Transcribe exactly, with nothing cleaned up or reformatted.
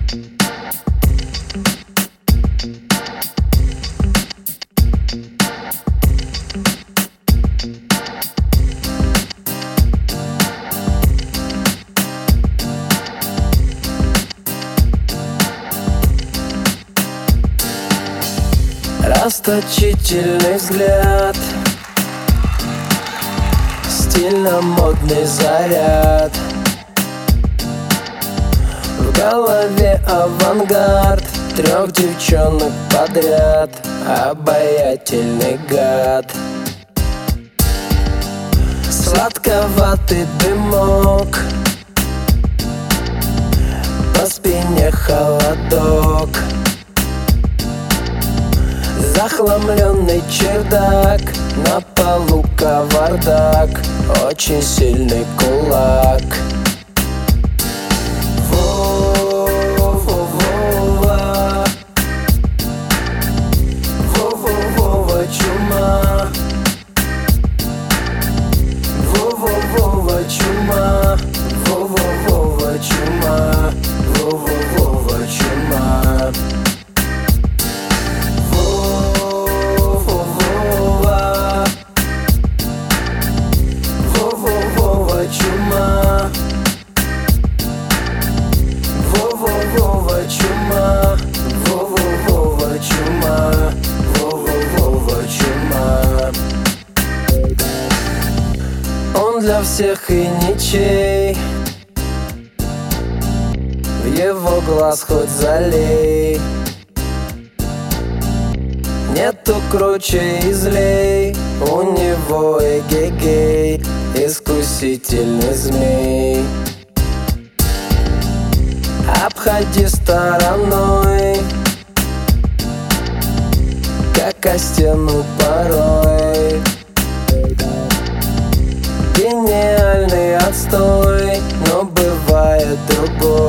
Расточительный взгляд, стильно-модный заряд, в голове авангард, трех девчонок подряд, обаятельный гад. Сладковатый дымок, по спине холодок, захламленный чердак, на полу кавардак, очень сильный кулак. Во-во-во-во, во-во-во-во чума, во-во-во-во чума, во-во-во-во чума, во-во-во-во чума. Чума, во-во-во-во чума, во-во-во-во чума, во-во-во-во чума. Он для всех и ничей, в его глаз хоть залей, нету круче и злей, у него эгегей, искусительный змей. Обходи стороной, как о стену порой. Гениальный отстой, но бывает другой.